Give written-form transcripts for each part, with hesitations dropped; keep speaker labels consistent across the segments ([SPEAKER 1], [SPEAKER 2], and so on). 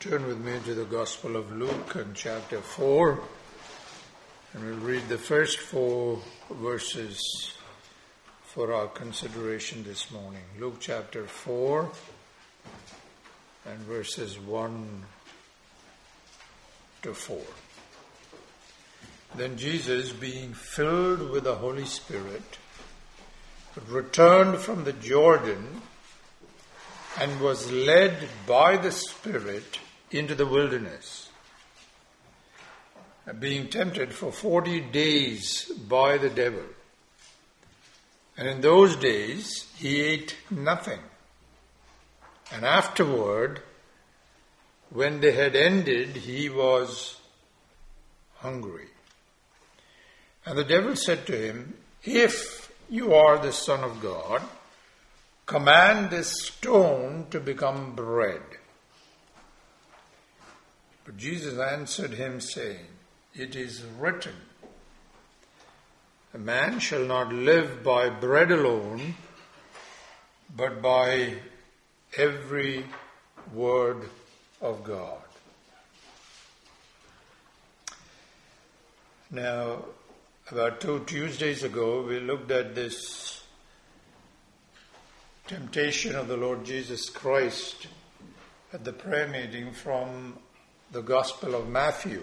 [SPEAKER 1] Turn with me to the Gospel of Luke and chapter 4, and we'll read the first 4 verses for our consideration this morning. Luke chapter 4 and verses 1 to 4. Then Jesus, being filled with the Holy Spirit, returned from the Jordan and was led by the Spirit into the wilderness, being tempted for 40 days by the devil. And in those days he ate nothing. And afterward, when they had ended, he was hungry. And the devil said to him, "If you are the Son of God, command this stone to become bread." But Jesus answered him, saying, "It is written, a man shall not live by bread alone, but by every word of God." Now, about 2 Tuesdays ago, we looked at this temptation of the Lord Jesus Christ at the prayer meeting from the Gospel of Matthew.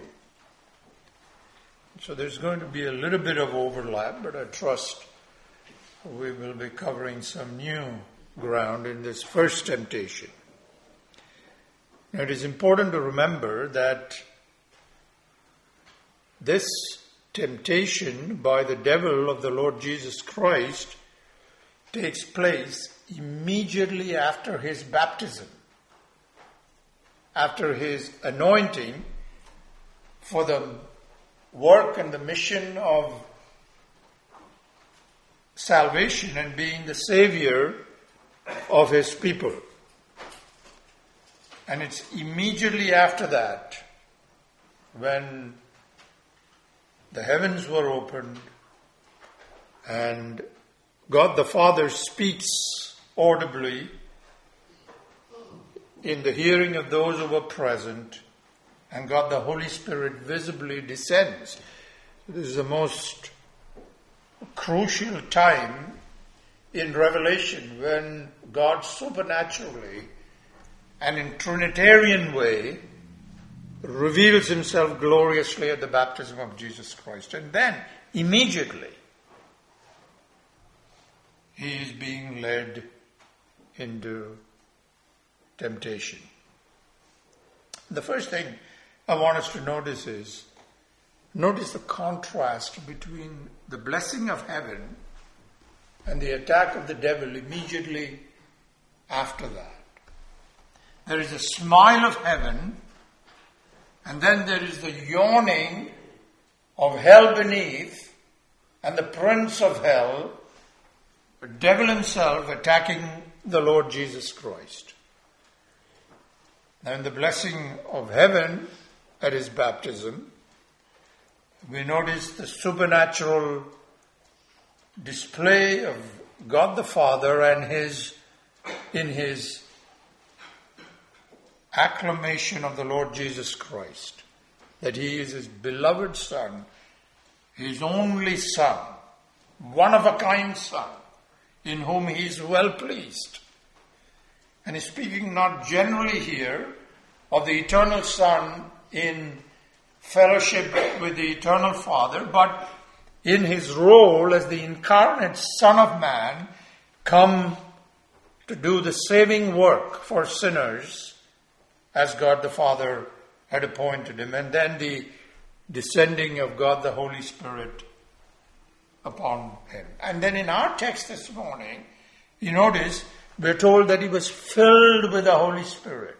[SPEAKER 1] So there's going to be a little bit of overlap, but I trust we will be covering some new ground in this first temptation. Now it is important to remember that this temptation by the devil of the Lord Jesus Christ takes place immediately after his baptism, after his anointing for the work and the mission of salvation and being the Savior of his people. And it's immediately after that when the heavens were opened and God the Father speaks audibly in the hearing of those who were present, and God the Holy Spirit visibly descends. This is the most crucial time in Revelation when God supernaturally and in Trinitarian way reveals himself gloriously at the baptism of Jesus Christ. And then, immediately, he is being led into temptation. The first thing I want us to notice is, notice the contrast between the blessing of heaven and the attack of the devil immediately after that. There is a smile of heaven, and then there is the yawning of hell beneath, and the prince of hell, the devil himself, attacking the Lord Jesus Christ. Now in the blessing of heaven at his baptism, we notice the supernatural display of God the Father and in his acclamation of the Lord Jesus Christ, that he is his beloved Son, his only Son, one-of-a-kind Son, in whom he is well pleased. And he's speaking not generally here of the eternal Son in fellowship with the eternal Father, but in his role as the incarnate Son of Man, come to do the saving work for sinners as God the Father had appointed him, and then the descending of God the Holy Spirit upon him. And then in our text this morning, you notice we're told that he was filled with the Holy Spirit.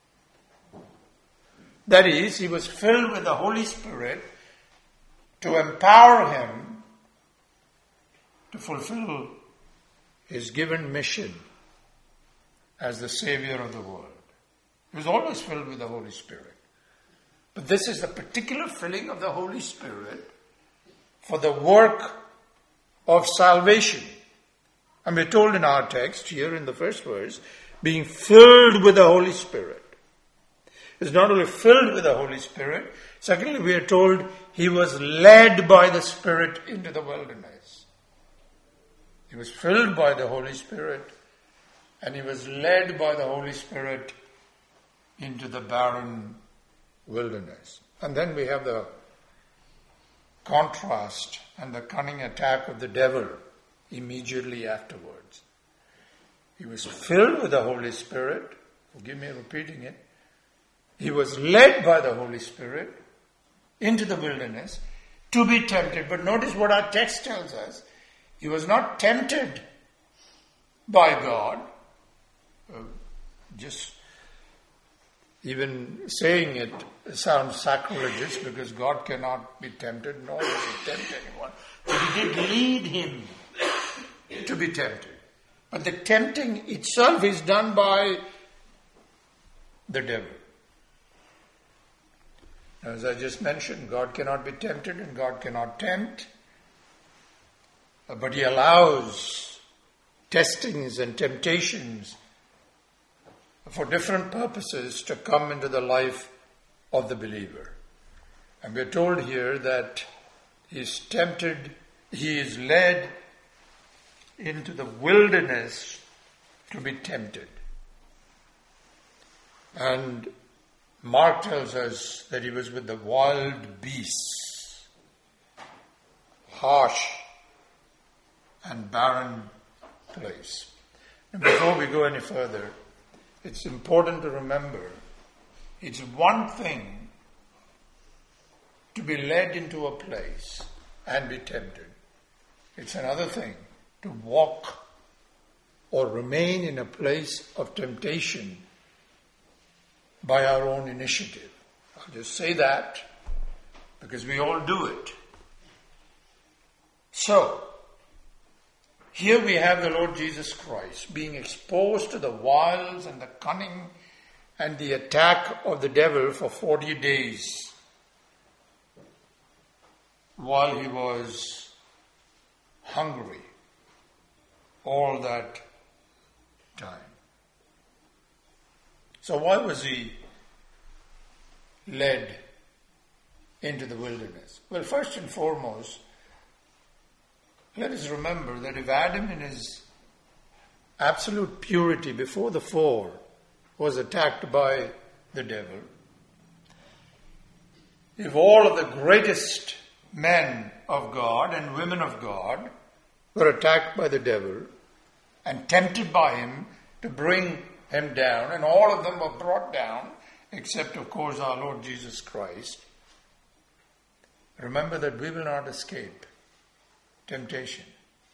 [SPEAKER 1] That is, he was filled with the Holy Spirit to empower him to fulfill his given mission as the Savior of the world. He was always filled with the Holy Spirit. But this is the particular filling of the Holy Spirit for the work of salvation. And we're told in our text here in the first verse, being filled with the Holy Spirit. He was not only filled with the Holy Spirit, secondly, we are told he was led by the Spirit into the wilderness. He was filled by the Holy Spirit, and he was led by the Holy Spirit into the barren wilderness. And then we have the contrast and the cunning attack of the devil immediately afterwards. He was filled with the Holy Spirit. Forgive me repeating it. He was led by the Holy Spirit into the wilderness to be tempted. But notice what our text tells us. He was not tempted by God. Just even saying it sounds sacrilegious because God cannot be tempted, nor does he tempt anyone. But he did lead him to be tempted. But the tempting itself is done by the devil. As I just mentioned, God cannot be tempted and God cannot tempt. But he allows testings and temptations for different purposes to come into the life of the believer. And we're told here that he is tempted, he is led into the wilderness to be tempted. And Mark tells us that he was with the wild beasts, harsh and barren place. And before we go any further, it's important to remember, it's one thing to be led into a place and be tempted. It's another thing to walk or remain in a place of temptation by our own initiative. I'll just say that because we all do it. So, here we have the Lord Jesus Christ being exposed to the wiles and the cunning and the attack of the devil for 40 days while he was hungry all that time. So why was he led into the wilderness? Well, first and foremost, let us remember that if Adam in his absolute purity before the fall was attacked by the devil, if all of the greatest men of God and women of God were attacked by the devil and tempted by him to bring him down, and all of them were brought down, except of course our Lord Jesus Christ, remember that we will not escape temptation.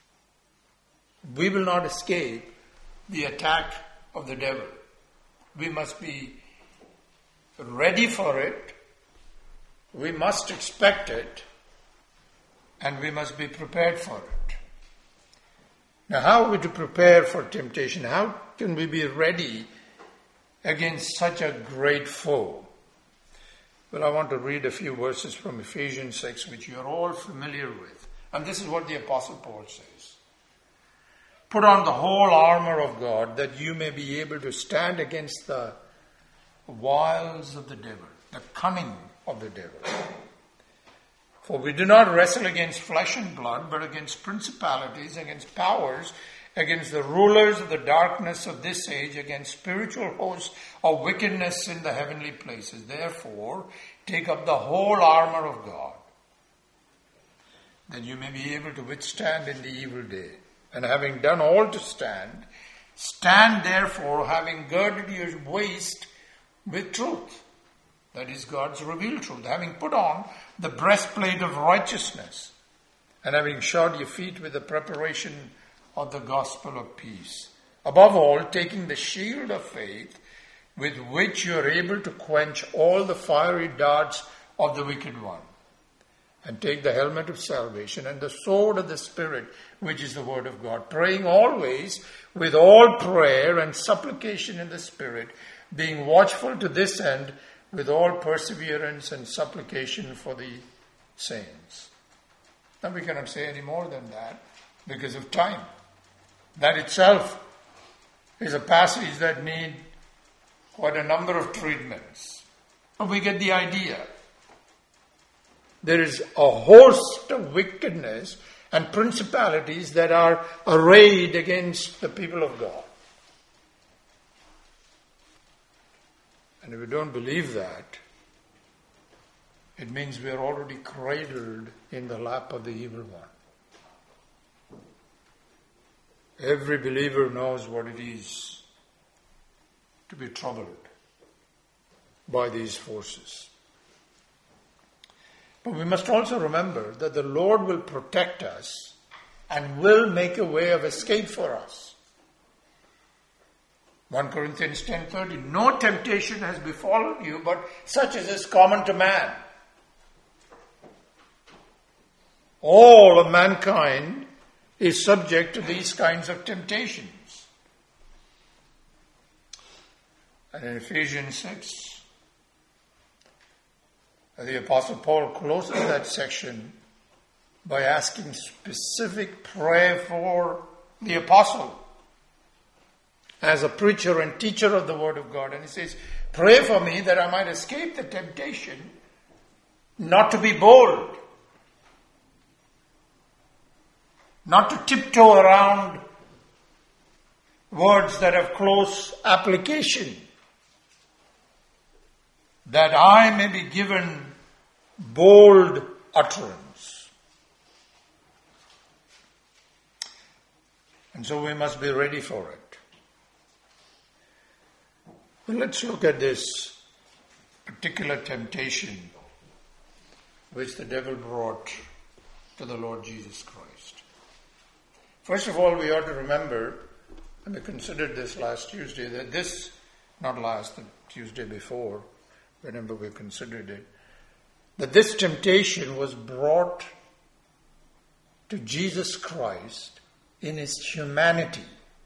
[SPEAKER 1] We will not escape the attack of the devil. We must be ready for it. We must expect it. And we must be prepared for it. Now, how are we to prepare for temptation? How can we be ready against such a great foe? Well, I want to read a few verses from Ephesians 6, which you are all familiar with. And this is what the Apostle Paul says. Put on the whole armor of God that you may be able to stand against the wiles of the devil, the cunning of the devil. For we do not wrestle against flesh and blood, but against principalities, against powers, against the rulers of the darkness of this age, against spiritual hosts of wickedness in the heavenly places. Therefore, take up the whole armor of God, that you may be able to withstand in the evil day. And having done all to stand, stand therefore, having girded your waist with truth. That is God's revealed truth. Having put on the breastplate of righteousness, and having shod your feet with the preparation of the gospel of peace. Above all, taking the shield of faith, with which you are able to quench all the fiery darts of the wicked one. And take the helmet of salvation and the sword of the Spirit, which is the word of God, praying always with all prayer and supplication in the Spirit, being watchful to this end with all perseverance and supplication for the saints. Now we cannot say any more than that because of time. That itself is a passage that needs quite a number of treatments. But we get the idea. There is a host of wickedness and principalities that are arrayed against the people of God. And if we don't believe that, it means we are already cradled in the lap of the evil one. Every believer knows what it is to be troubled by these forces. But we must also remember that the Lord will protect us and will make a way of escape for us. 1 Corinthians 10:30, no temptation has befallen you, but such as is common to man. All of mankind is subject to these kinds of temptations. And in Ephesians 6, the Apostle Paul closes that section by asking specific prayer for the apostle as a preacher and teacher of the Word of God. And he says, pray for me that I might escape the temptation not to be bold, not to tiptoe around words that have close application, that I may be given bold utterance. And so we must be ready for it. Well, let's look at this particular temptation which the devil brought to the Lord Jesus Christ. First of all, we ought to remember, and we considered this last Tuesday, that this, not last, the Tuesday before, whenever we considered it, that this temptation was brought to Jesus Christ in his humanity.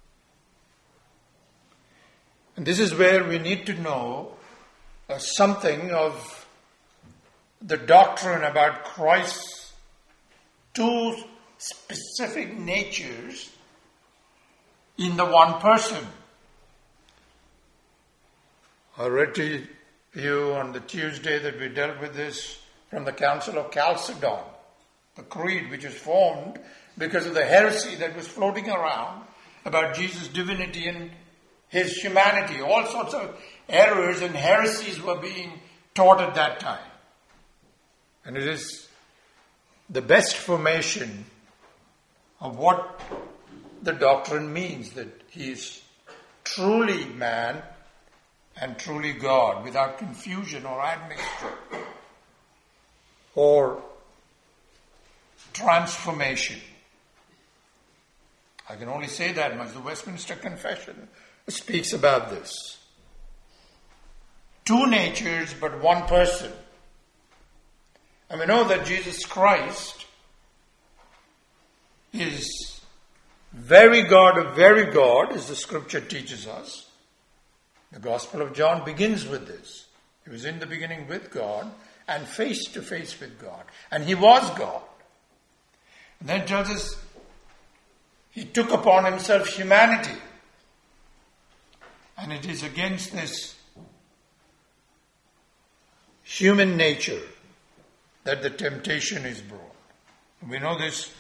[SPEAKER 1] And this is where we need to know something of the doctrine about Christ's two specific natures in the one person. I read to you on the Tuesday that we dealt with this from the Council of Chalcedon, the creed which was formed because of the heresy that was floating around about Jesus' divinity and his humanity. All sorts of errors and heresies were being taught at that time. And it is the best formation of what the doctrine means, that he is truly man and truly God, without confusion or admixture or transformation. I can only say that much. The Westminster Confession speaks about this. Two natures, but one person. And we know that Jesus Christ is very God of very God, as the scripture teaches us. The Gospel of John begins with this. He was in the beginning with God and face to face with God. And he was God. And then it tells us he took upon himself humanity. And it is against this human nature that the temptation is brought. And we know this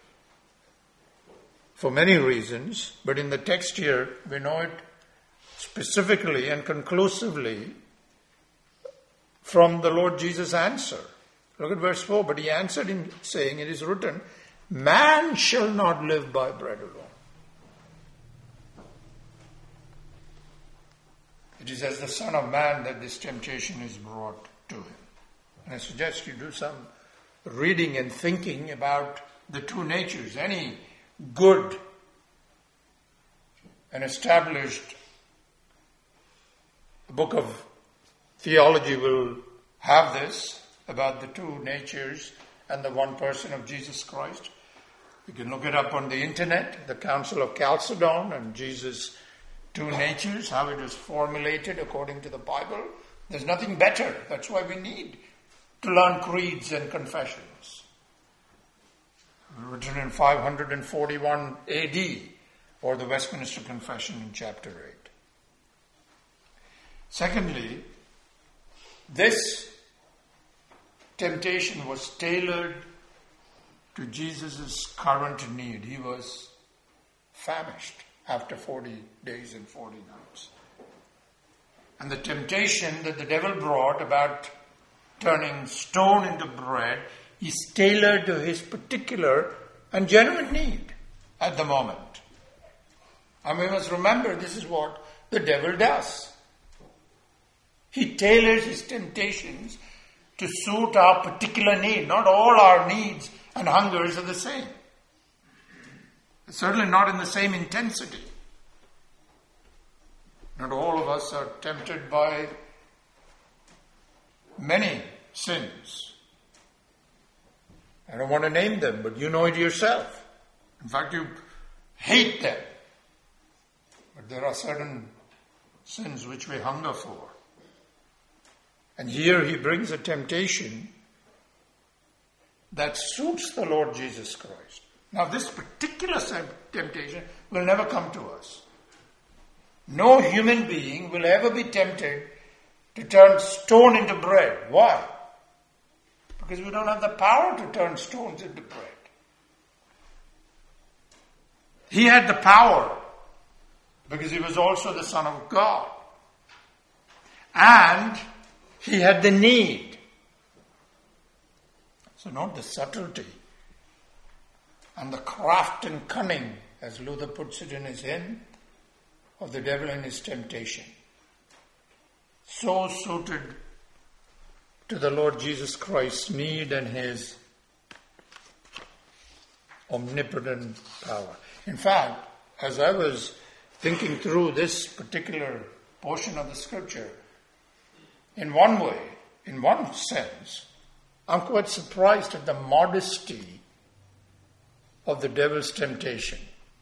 [SPEAKER 1] for many reasons, but in the text here, we know it specifically and conclusively from the Lord Jesus' answer. Look at verse 4. But he answered him, saying, it is written, man shall not live by bread alone. It is as the Son of Man that this temptation is brought to him. And I suggest you do some reading and thinking about the two natures. Any good and established book of theology will have this about the two natures and the one person of Jesus Christ. You can look it up on the internet, the Council of Chalcedon and Jesus' two natures, how it was formulated according to the Bible. There's nothing better. That's why we need to learn creeds and confessions. Written in 541 AD, or the Westminster Confession in chapter 8. Secondly, This temptation was tailored to Jesus' current need. He was famished after 40 days and 40 nights. And the temptation that the devil brought about turning stone into bread is tailored to his particular and genuine need at the moment. And we must remember this is what the devil does. He tailors his temptations to suit our particular need. Not all our needs and hungers are the same. Certainly not in the same intensity. Not all of us are tempted by many sins. I don't want to name them, but you know it yourself. In fact, you hate them. But there are certain sins which we hunger for. And here he brings a temptation that suits the Lord Jesus Christ. Now, this particular temptation will never come to us. No human being will ever be tempted to turn stone into bread. Why? Because we don't have the power to turn stones into bread. He had the power because he was also the Son of God. And he had the need. So not the subtlety and the craft and cunning, as Luther puts it in his hymn, of the devil in his temptation. So suited to the Lord Jesus Christ's need and his omnipotent power. In fact, as I was thinking through this particular portion of the scripture, in one way, in one sense, I'm quite surprised at the modesty of the devil's temptation.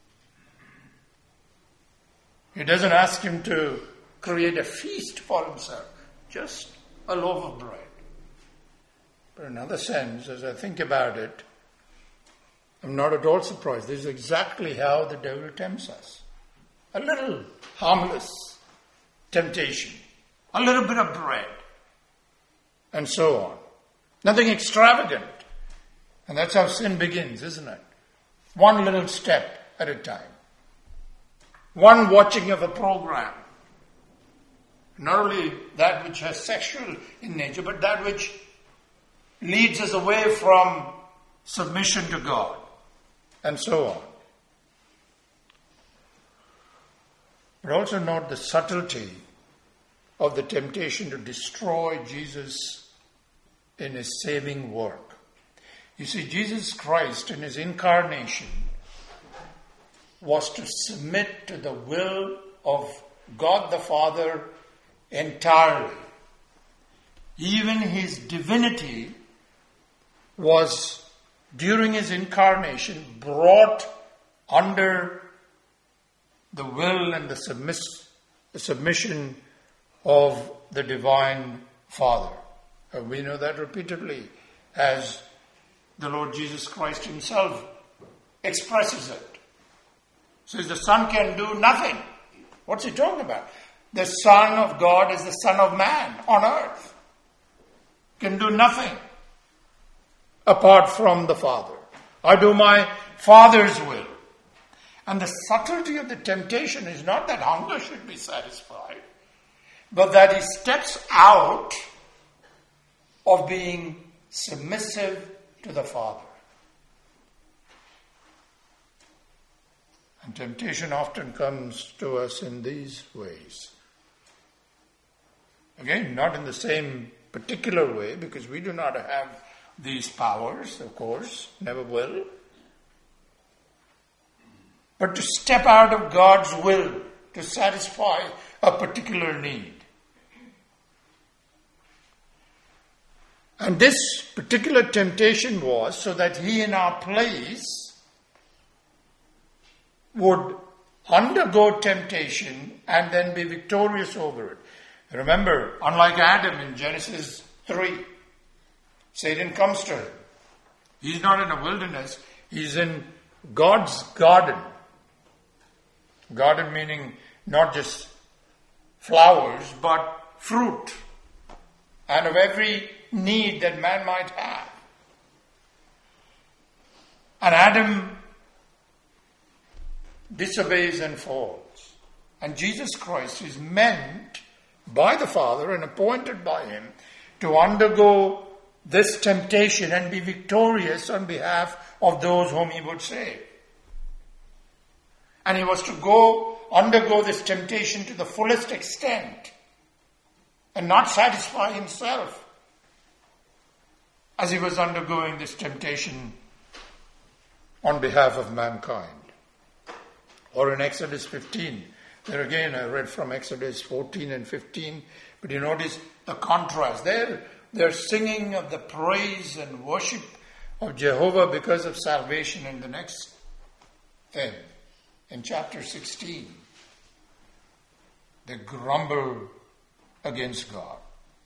[SPEAKER 1] He doesn't ask him to create a feast for himself, just a loaf of bread. But in another sense, as I think about it, I'm not at all surprised. This is exactly how the devil tempts us. A little harmless temptation, a little bit of bread, and so on. Nothing extravagant. And that's how sin begins, isn't it? One little step at a time. One watching of a program. Not only that which has sexual in nature, but that which leads us away from submission to God, and so on. But also note the subtlety of the temptation to destroy Jesus in his saving work. You see, Jesus Christ in his incarnation was to submit to the will of God the Father entirely. Even his divinity was, during his incarnation, brought under the will and the submission of the divine Father. We know that repeatedly as the Lord Jesus Christ himself expresses it. Says the Son can do nothing. What's he talking about? The Son of God is the Son of Man on earth. Can do nothing apart from the Father. I do my Father's will. And the subtlety of the temptation is not that hunger should be satisfied, but that he steps out of being submissive to the Father. And temptation often comes to us in these ways. Again, not in the same particular way, because we do not have these powers, of course, never will. But to step out of God's will to satisfy a particular need. And this particular temptation was so that he in our place would undergo temptation and then be victorious over it. Remember, unlike Adam in Genesis 3, Satan comes to him. He's not in a wilderness, he's in God's garden. Garden meaning not just flowers, but fruit. and of every need that man might have. And Adam disobeys and falls. And Jesus Christ is meant by the Father and appointed by Him to undergo this temptation and be victorious on behalf of those whom He would save. And He was to undergo this temptation to the fullest extent and not satisfy Himself as He was undergoing this temptation on behalf of mankind. Or in Exodus 15, there again I read from Exodus 14 and 15, but you notice the contrast. They're singing of the praise and worship of Jehovah because of salvation. And the next thing, in chapter 16, they grumble against God.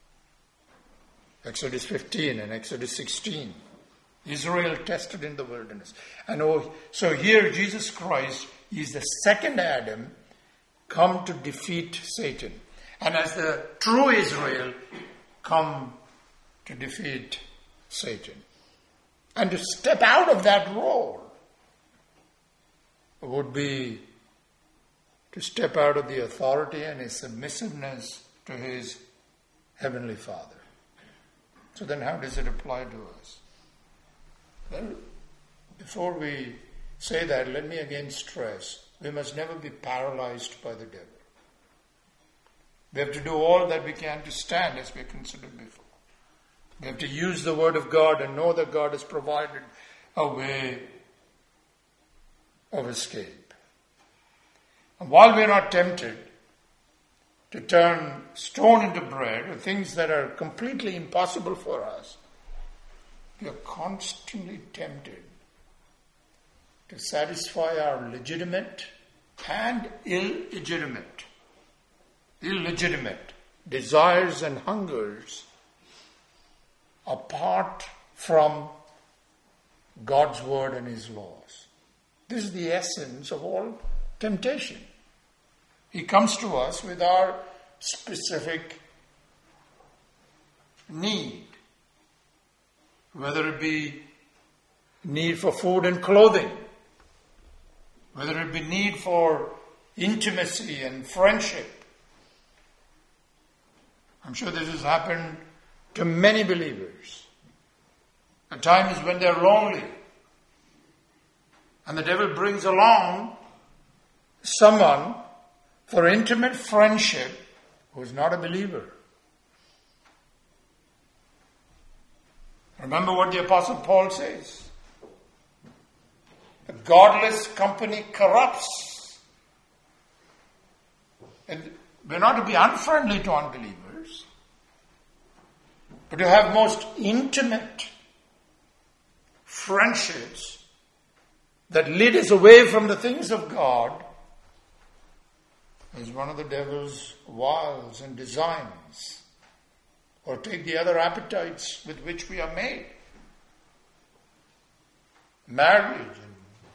[SPEAKER 1] Exodus 15 and Exodus 16. Israel tested in the wilderness. So here Jesus Christ is the second Adam come to defeat Satan. And as the true Israel come to defeat Satan. And to step out of that role would be to step out of the authority and his submissiveness to his Heavenly Father. So then how does it apply to us? Well, before we say that, let me again stress, we must never be paralyzed by the devil. We have to do all that we can to stand, as we considered before. We have to use the Word of God and know that God has provided a way of escape. And while we are not tempted to turn stone into bread, or things that are completely impossible for us, we are constantly tempted to satisfy our legitimate and illegitimate desires and hungers apart from God's word and His laws. This is the essence of all temptation. He comes to us with our specific need, whether it be need for food and clothing, whether it be need for intimacy and friendship. I'm sure this has happened to many believers. At times when they're lonely, and the devil brings along someone for intimate friendship who is not a believer. Remember what the Apostle Paul says. A godless company corrupts. And we're not to be unfriendly to unbelievers, but to have most intimate friendships that lead us away from the things of God is one of the devil's wiles and designs. Or take the other appetites with which we are made. Marriage and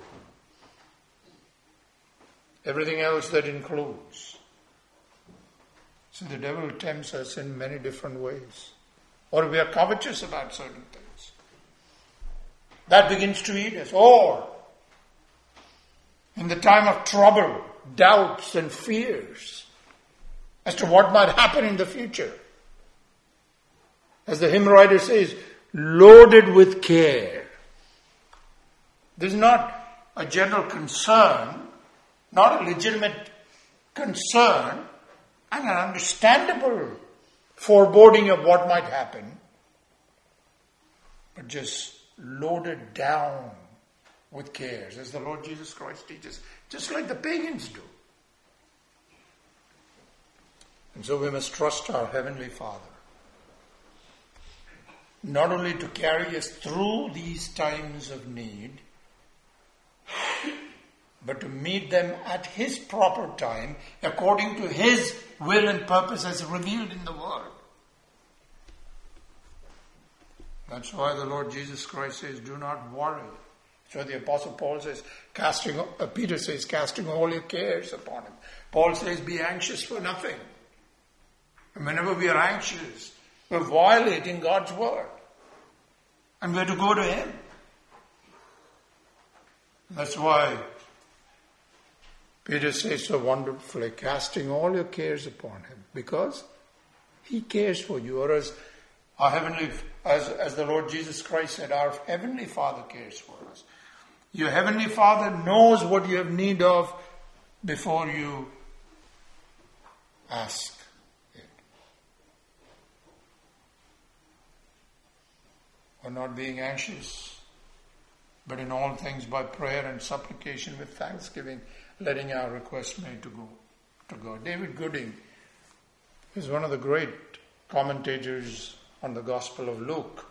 [SPEAKER 1] everything else that includes. So the devil tempts us in many different ways. Or we are covetous about certain things. That begins to eat us. Or in the time of trouble, doubts and fears as to what might happen in the future. As the hymn writer says, loaded with care. This is not a general concern, not a legitimate concern, and an understandable foreboding of what might happen, but just loaded down with cares, as the Lord Jesus Christ teaches, just like the pagans do. And so we must trust our Heavenly Father, not only to carry us through these times of need, but to meet them at His proper time, according to His will and purpose as revealed in the Word. That's why the Lord Jesus Christ says, do not worry. So the Apostle Paul says, Peter says, casting all your cares upon Him. Paul says, be anxious for nothing. And whenever we are anxious, We're violating God's word. And we're to go to Him. That's why Peter says so wonderfully, casting all your cares upon Him, because He cares for you. Or as our heavenly, as the Lord Jesus Christ said, our Heavenly Father cares for us. Your Heavenly Father knows what you have need of before you ask it. Or not being anxious, but in all things by prayer and supplication with thanksgiving, letting our request made to God. David Gooding is one of the great commentators on the Gospel of Luke.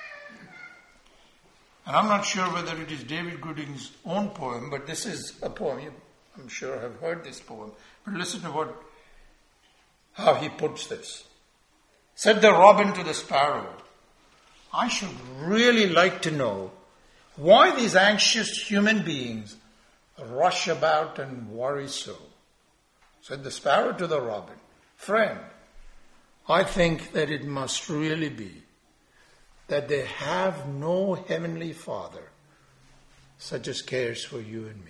[SPEAKER 1] And I'm not sure whether it is David Gooding's own poem, but this is a poem. You, I'm sure, have heard this poem. But listen to how he puts this. Said the robin to the sparrow, I should really like to know why these anxious human beings rush about and worry so. Said the sparrow to the robin, friend, I think that it must really be that they have no heavenly Father such as cares for you and me.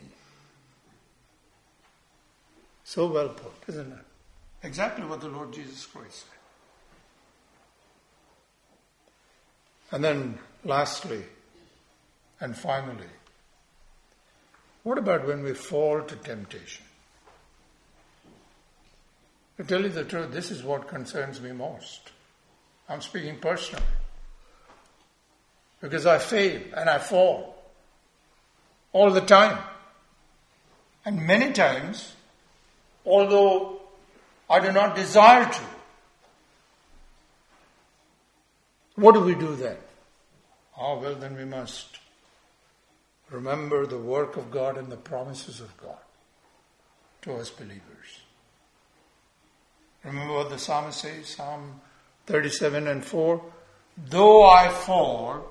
[SPEAKER 1] So well put, isn't it? Exactly what the Lord Jesus Christ said. And then lastly and finally, what about when we fall to temptation? To tell you the truth, this is what concerns me most. I'm speaking personally. Because I fail and I fall all the time. And many times, although I do not desire to, what do we do then? Oh, well, then we must remember the work of God and the promises of God to us believers. Remember what the psalmist says, Psalm 37:4, though I fall,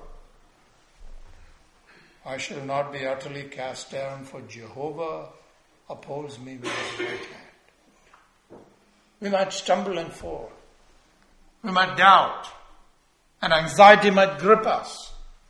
[SPEAKER 1] I shall not be utterly cast down, for Jehovah upholds me with His right hand. We might stumble and fall. We might doubt, and anxiety might grip us.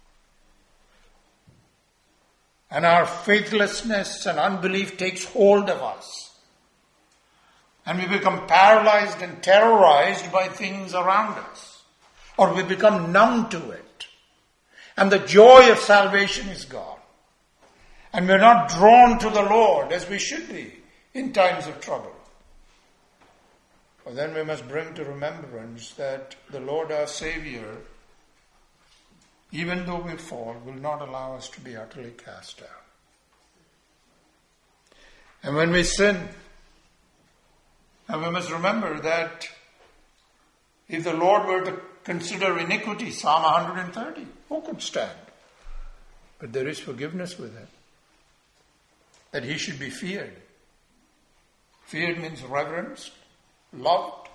[SPEAKER 1] And our faithlessness and unbelief takes hold of us. And we become paralyzed and terrorized by things around us. Or we become numb to it. And the joy of salvation is gone. And we're not drawn to the Lord as we should be in times of trouble. But then we must bring to remembrance that the Lord our Savior, even though we fall, will not allow us to be utterly cast down. And when we sin, and we must remember that if the Lord were to consider iniquity, Psalm 130, who could stand? But there is forgiveness with Him. That He should be feared. Feared means reverenced, loved.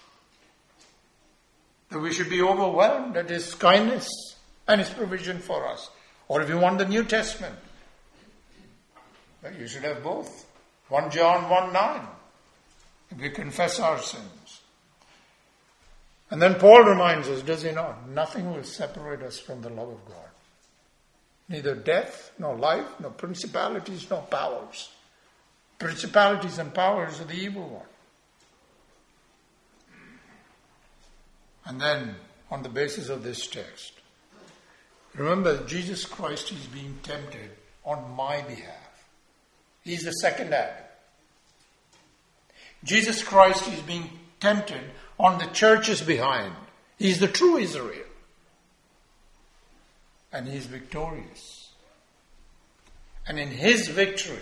[SPEAKER 1] That we should be overwhelmed at His kindness and His provision for us. Or if you want the New Testament, you should have both. 1 John 1:9. If we confess our sins. And then Paul reminds us, does he not? Nothing will separate us from the love of God. Neither death, nor life, nor principalities, nor powers. Principalities and powers of the evil one. And then, on the basis of this text, remember Jesus Christ is being tempted on my behalf. He's the second Adam. Jesus Christ is being tempted on the churches behind. He's the true Israel. And He's victorious. And in His victory,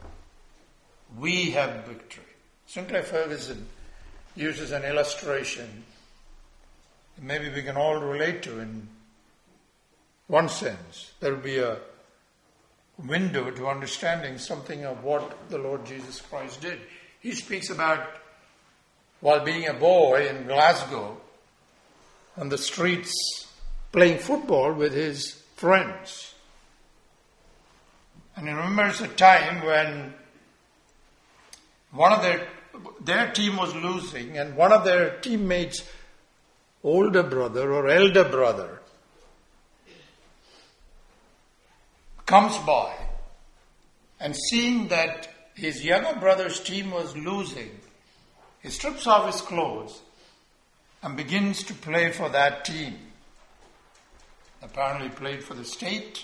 [SPEAKER 1] we have victory. Sinclair Ferguson uses an illustration that maybe we can all relate to in one sense. There will be a window to understanding something of what the Lord Jesus Christ did. He speaks about while being a boy in Glasgow on the streets playing football with his friends. And he remembers a time when one of their team was losing and one of their teammates older brother or elder brother comes by and seeing that his younger brother's team was losing, he strips off his clothes and begins to play for that team. Apparently played for the state.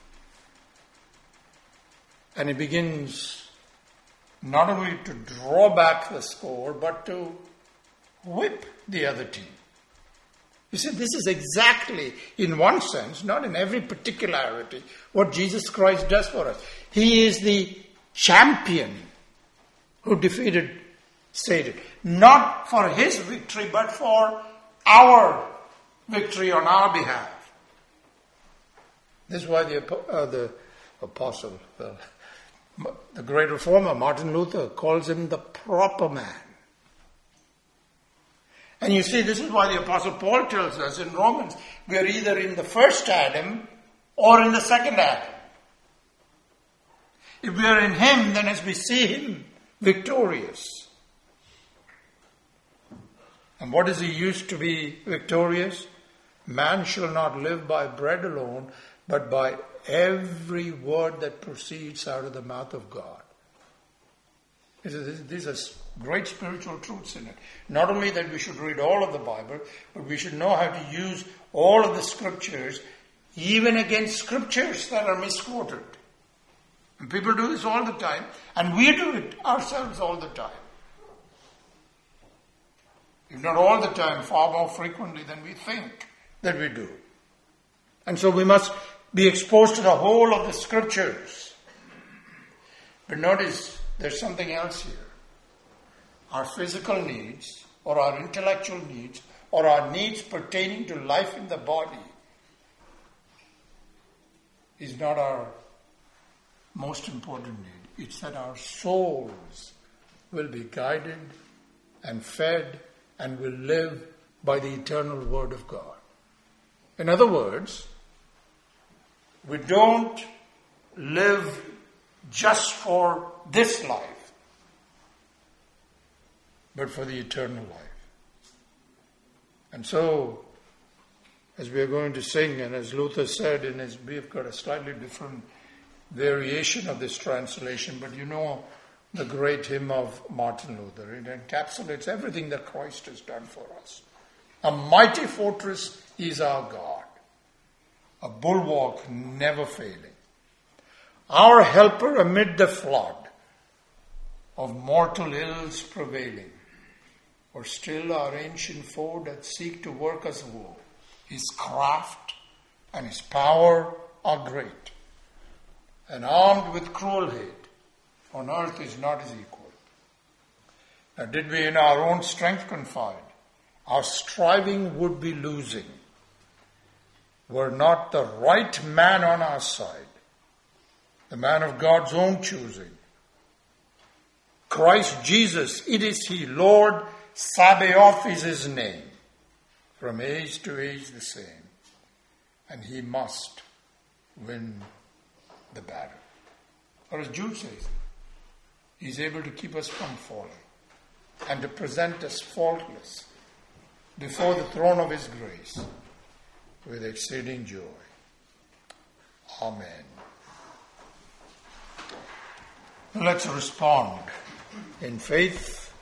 [SPEAKER 1] And he begins not only to draw back the score, but to whip the other team. You see, this is exactly, in one sense, not in every particularity, what Jesus Christ does for us. He is the champion who defeated Satan. Not for his victory, but for our victory on our behalf. This is why the apostle, the great reformer, Martin Luther, calls him the proper man. And you see, this is why the apostle Paul tells us in Romans, we are either in the first Adam or in the second Adam. If we are in him, then as we see him victorious. And what is he used to be victorious? Man shall not live by bread alone, but by every word that proceeds out of the mouth of God. These are great spiritual truths in it. Not only that we should read all of the Bible, but we should know how to use all of the scriptures, even against scriptures that are misquoted. And people do this all the time, and we do it ourselves all the time. If not all the time, far more frequently than we think that we do. And so we must be exposed to the whole of the scriptures. But notice, there's something else here. Our physical needs, or our intellectual needs, or our needs pertaining to life in the body is not our most important need. It's that our souls will be guided and fed and will live by the eternal Word of God. In other words, we don't live just for this life, but for the eternal life. And so, as we are going to sing, and as Luther said in his, we've got a slightly different variation of this translation, but you know the great hymn of Martin Luther. It encapsulates everything that Christ has done for us. A mighty fortress is our God, a bulwark never failing, our helper amid the flood of mortal ills prevailing. For still our ancient foe doth seek to work us woe. His craft and his power are great, and armed with cruel hate, on earth is not his equal. Now did we in our own strength confide, our striving would be losing, were not the right man on our side, the man of God's own choosing. Christ Jesus, it is he, Lord Sabaoth is his name, from age to age the same, and he must win the battle. Or as Jude says, he's able to keep us from falling and to present us faultless before the throne of his grace with exceeding joy. Amen. Let's respond in faith